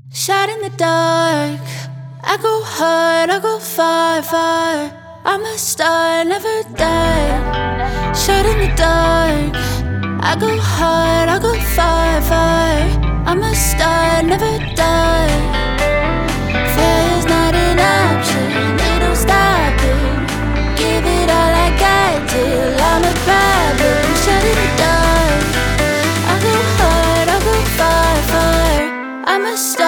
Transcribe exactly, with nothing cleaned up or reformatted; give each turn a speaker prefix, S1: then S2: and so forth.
S1: Shot in the dark, I go hard, I go far, far. I'm a star, never die. Shot in the dark, I go hard, I go far, far. I'm a star, never die. Failure's not an option, it don't stop it. Give it all I got till I'm a problem. Shot in the dark, I go hard, I go far, far. I'm a star.